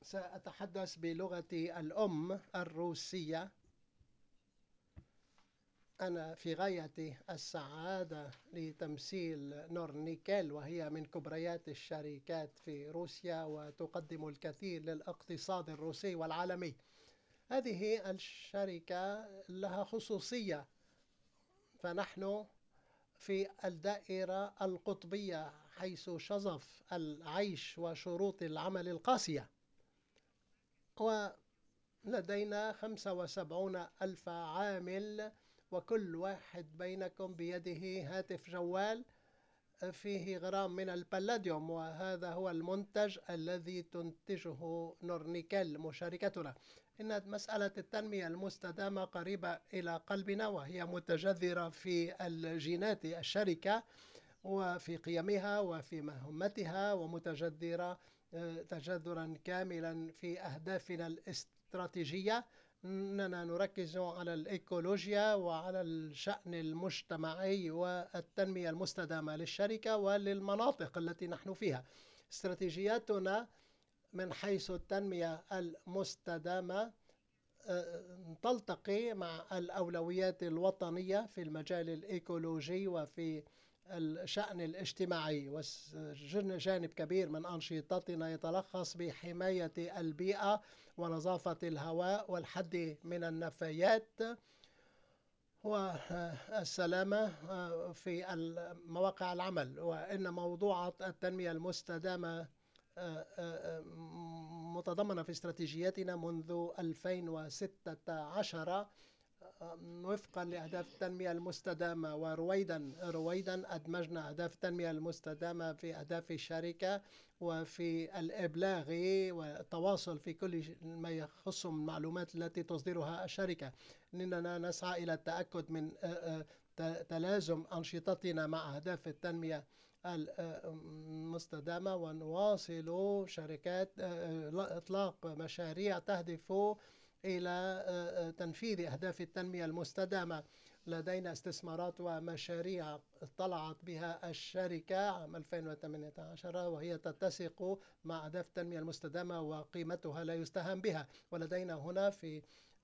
سأتحدث بلغتي الأم الروسية. أنا في غاية السعادة لتمثيل نورنيكل، وهي من كبريات الشركات في روسيا وتقدم الكثير للاقتصاد الروسي والعالمي. هذه الشركة لها خصوصية، فنحن في الدائرة القطبية حيث شظف العيش وشروط العمل القاسية، ولدينا 75 ألف عامل، وكل واحد بينكم بيده هاتف جوال فيه غرام من البلاديوم، وهذا هو المنتج الذي تنتجه نورنيكل مشاركتنا. إن مسألة التنمية المستدامة قريبة إلى قلبنا، وهي متجذرة في الجينات الشركة وفي قيمها وفي مهمتها، ومتجذرة تجذرا كاملا في أهدافنا الاستراتيجية. أننا نركز على الإيكولوجيا وعلى الشأن المجتمعي والتنمية المستدامة للشركة وللمناطق التي نحن فيها. استراتيجياتنا من حيث التنمية المستدامة تلتقي مع الأولويات الوطنية في المجال الإيكولوجي وفي الشأن الاجتماعي، وجانب كبير من أنشطتنا يتلخص بحماية البيئة ونظافة الهواء والحد من النفايات والسلامة في مواقع العمل. وإن موضوعات التنمية المستدامة متضمنة في استراتيجياتنا منذ 2016 وفقا لأهداف التنمية المستدامة، ورويدا أدمجنا أهداف التنمية المستدامة في أهداف الشركة وفي الإبلاغ والتواصل في كل ما يخص المعلومات التي تصدرها الشركة. إننا نسعى إلى التأكد من تلازم أنشطتنا مع أهداف التنمية المستدامة، ونواصل شركات إطلاق مشاريع تهدف إلى تنفيذ أهداف التنمية المستدامة. لدينا استثمارات ومشاريع طلعت بها الشركة عام 2018، وهي تتسق مع أهداف التنمية المستدامة وقيمتها لا يستهان بها. ولدينا هنا في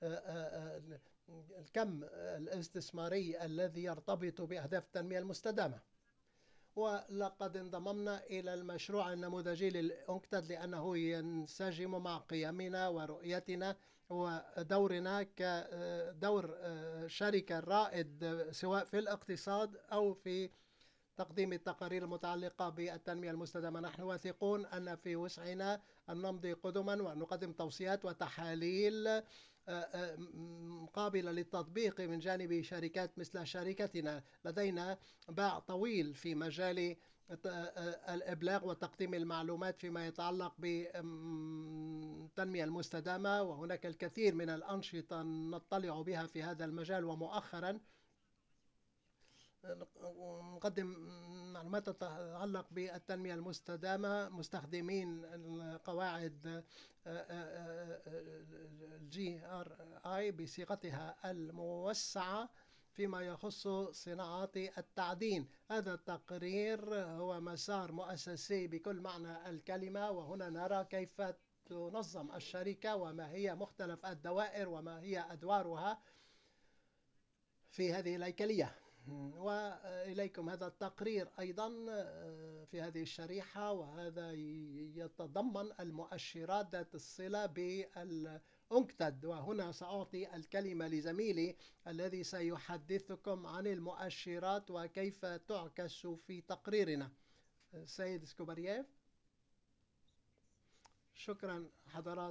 الكم الاستثماري الذي يرتبط بأهداف التنمية المستدامة. ولقد انضممنا إلى المشروع النموذجي للأنكتاد لأنه ينسجم مع قيمنا ورؤيتنا ودورنا كدور شركة رائد سواء في الاقتصاد أو في تقديم التقارير المتعلقة بالتنمية المستدامة. نحن واثقون أن في وسعنا أن نمضي قدما وأن نقدم توصيات وتحاليل قابلة للتطبيق من جانب شركات مثل شركتنا. لدينا باع طويل في مجال الإبلاغ وتقديم المعلومات فيما يتعلق بالتنمية المستدامة، وهناك الكثير من الأنشطة نطلع بها في هذا المجال. ومؤخرا نقدم معلومات تتعلق بالتنمية المستدامة مستخدمين قواعد GRI بصيغتها الموسعة فيما يخص صناعات التعدين. هذا التقرير هو مسار مؤسسي بكل معنى الكلمة، وهنا نرى كيف تنظم الشركة وما هي مختلف الدوائر وما هي أدوارها في هذه الهيكلية. وإليكم هذا التقرير أيضا في هذه الشريحة، وهذا يتضمن المؤشرات ذات الصلة بالأنكتاد. وهنا سأعطي الكلمة لزميلي الذي سيحدثكم عن المؤشرات وكيف تعكس في تقريرنا. سيد سكوبارييف. شكرا حضرات